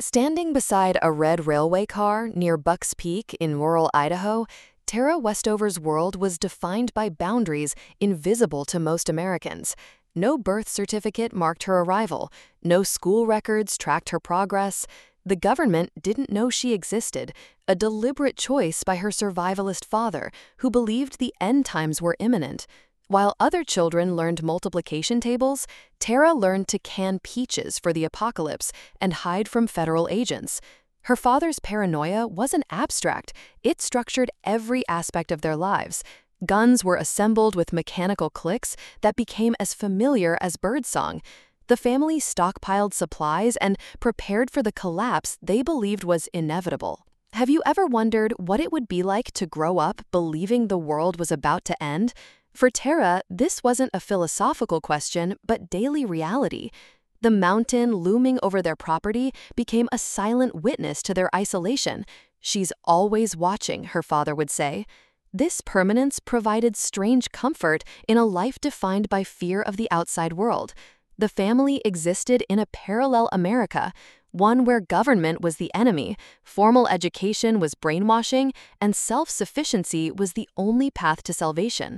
Standing beside a red railway car near Bucks Peak in rural Idaho, Tara Westover's world was defined by boundaries invisible to most Americans. No birth certificate marked her arrival, no school records tracked her progress. The government didn't know she existed, a deliberate choice by her survivalist father, who believed the end times were imminent. While other children learned multiplication tables, Tara learned to can peaches for the apocalypse and hide from federal agents. Her father's paranoia wasn't abstract, it structured every aspect of their lives. Guns were assembled with mechanical clicks that became as familiar as birdsong. The family stockpiled supplies and prepared for the collapse they believed was inevitable. Have you ever wondered what it would be like to grow up believing the world was about to end? For Tara, this wasn't a philosophical question, but daily reality. The mountain looming over their property became a silent witness to their isolation. "She's always watching," her father would say. This permanence provided strange comfort in a life defined by fear of the outside world. The family existed in a parallel America, one where government was the enemy, formal education was brainwashing, and self-sufficiency was the only path to salvation.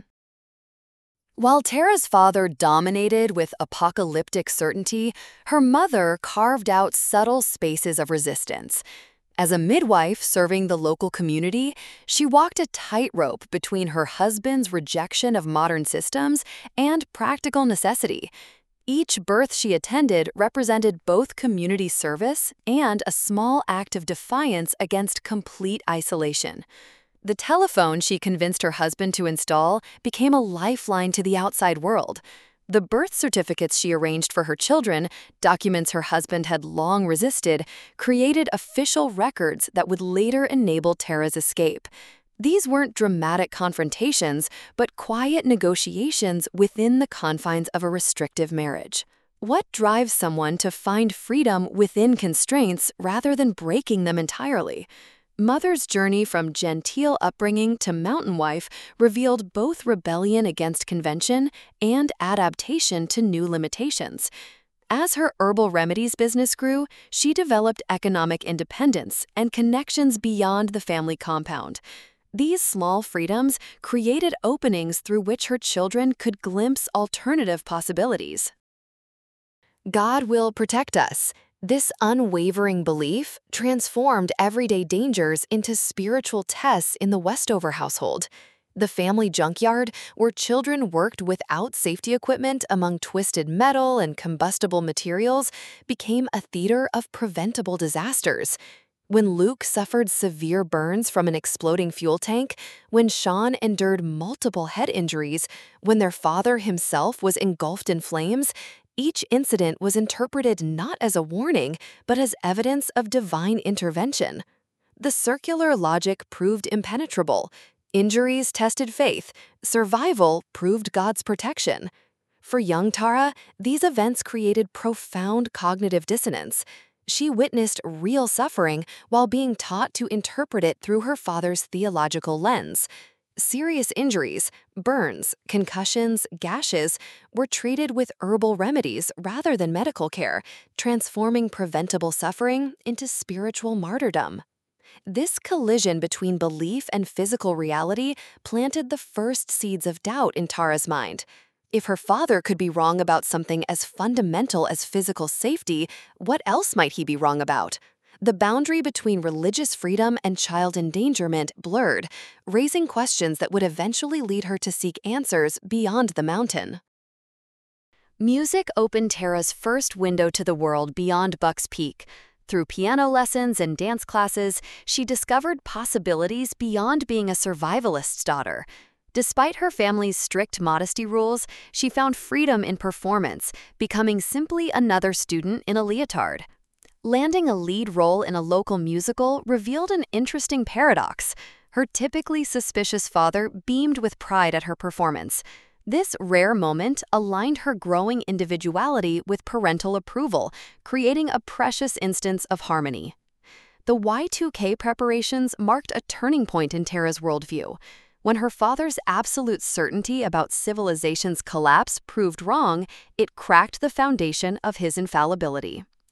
While Tara's father dominated with apocalyptic certainty, her mother carved out subtle spaces of resistance. As a midwife serving the local community, she walked a tightrope between her husband's rejection of modern systems and practical necessity. Each birth she attended represented both community service and a small act of defiance against complete isolation. The telephone she convinced her husband to install became a lifeline to the outside world. The birth certificates she arranged for her children, documents her husband had long resisted, created official records that would later enable Tara's escape. These weren't dramatic confrontations, but quiet negotiations within the confines of a restrictive marriage. What drives someone to find freedom within constraints rather than breaking them entirely? Mother's journey from genteel upbringing to mountain wife revealed both rebellion against convention and adaptation to new limitations. As her herbal remedies business grew, she developed economic independence and connections beyond the family compound. These small freedoms created openings through which her children could glimpse alternative possibilities. God will protect us. This unwavering belief transformed everyday dangers into spiritual tests in the Westover household. The family junkyard, where children worked without safety equipment among twisted metal and combustible materials, became a theater of preventable disasters. When Luke suffered severe burns from an exploding fuel tank, when Sean endured multiple head injuries, when their father himself was engulfed in flames, each incident was interpreted not as a warning, but as evidence of divine intervention. The circular logic proved impenetrable. Injuries tested faith. Survival proved God's protection. For young Tara, these events created profound cognitive dissonance. She witnessed real suffering while being taught to interpret it through her father's theological lens. Serious injuries, burns, concussions, gashes were treated with herbal remedies rather than medical care, transforming preventable suffering into spiritual martyrdom. This collision between belief and physical reality planted the first seeds of doubt in Tara's mind. If her father could be wrong about something as fundamental as physical safety, what else might he be wrong about? The boundary between religious freedom and child endangerment blurred, raising questions that would eventually lead her to seek answers beyond the mountain. Music opened Tara's first window to the world beyond Bucks Peak. Through piano lessons and dance classes, she discovered possibilities beyond being a survivalist's daughter. Despite her family's strict modesty rules, she found freedom in performance, becoming simply another student in a leotard. Landing a lead role in a local musical revealed an interesting paradox. Her typically suspicious father beamed with pride at her performance. This rare moment aligned her growing individuality with parental approval, creating a precious instance of harmony. The Y2K preparations marked a turning point in Tara's worldview. When her father's absolute certainty about civilization's collapse proved wrong, it cracked the foundation of his infallibility.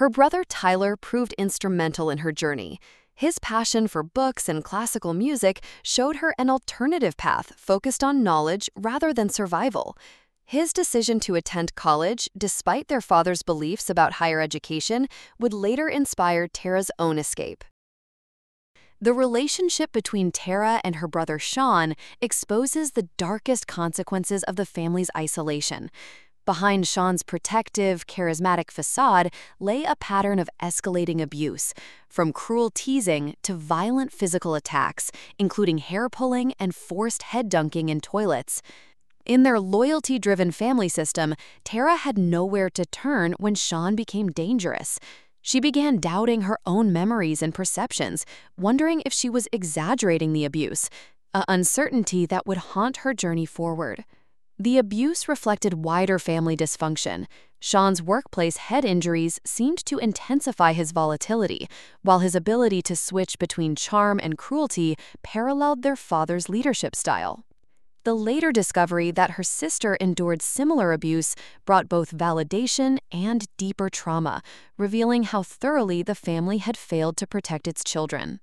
Her brother Tyler proved instrumental in her journey. His passion for books and classical music showed her an alternative path focused on knowledge rather than survival. His decision to attend college, despite their father's beliefs about higher education, would later inspire Tara's own escape. The relationship between Tara and her brother Sean exposes the darkest consequences of the family's isolation. Behind Sean's protective, charismatic facade lay a pattern of escalating abuse, from cruel teasing to violent physical attacks, including hair pulling and forced head dunking in toilets. In their loyalty-driven family system, Tara had nowhere to turn when Sean became dangerous. She began doubting her own memories and perceptions, wondering if she was exaggerating the abuse, an uncertainty that would haunt her journey forward. The abuse reflected wider family dysfunction. Sean's workplace head injuries seemed to intensify his volatility, while his ability to switch between charm and cruelty paralleled their father's leadership style. The later discovery that her sister endured similar abuse brought both validation and deeper trauma, revealing how thoroughly the family had failed to protect its children.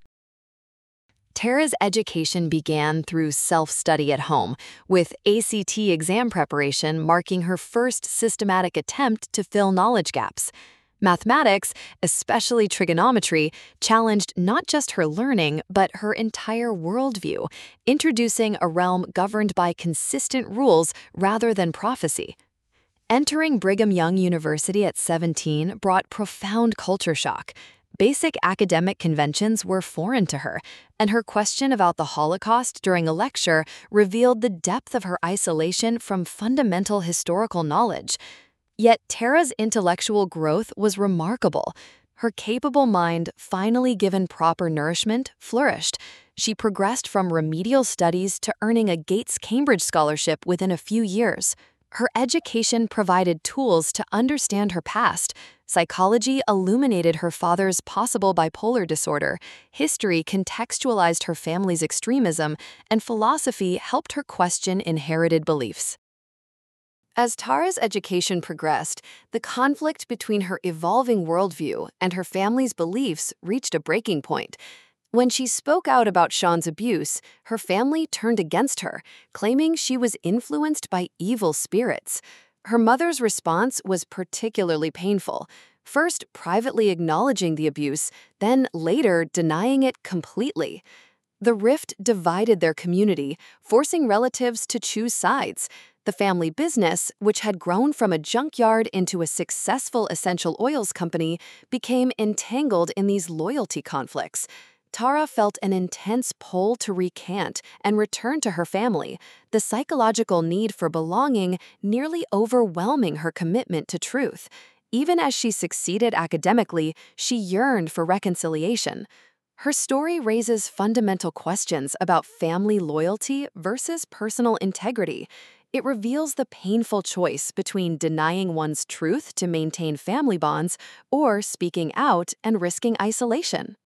Tara's education began through self-study at home, with ACT exam preparation marking her first systematic attempt to fill knowledge gaps. Mathematics, especially trigonometry, challenged not just her learning, but her entire worldview, introducing a realm governed by consistent rules rather than prophecy. Entering Brigham Young University at 17 brought profound culture shock. Basic academic conventions were foreign to her, and her question about the Holocaust during a lecture revealed the depth of her isolation from fundamental historical knowledge. Yet Tara's intellectual growth was remarkable. Her capable mind, finally given proper nourishment, flourished. She progressed from remedial studies to earning a Gates-Cambridge scholarship within a few years. Her education provided tools to understand her past. Psychology illuminated her father's possible bipolar disorder, history contextualized her family's extremism, and philosophy helped her question inherited beliefs. As Tara's education progressed, the conflict between her evolving worldview and her family's beliefs reached a breaking point. When she spoke out about Sean's abuse, her family turned against her, claiming she was influenced by evil spirits. Her mother's response was particularly painful, first privately acknowledging the abuse, then later denying it completely. The rift divided their community, forcing relatives to choose sides. The family business, which had grown from a junkyard into a successful essential oils company, became entangled in these loyalty conflicts. Tara felt an intense pull to recant and return to her family, the psychological need for belonging nearly overwhelming her commitment to truth. Even as she succeeded academically, she yearned for reconciliation. Her story raises fundamental questions about family loyalty versus personal integrity. It reveals the painful choice between denying one's truth to maintain family bonds or speaking out and risking isolation.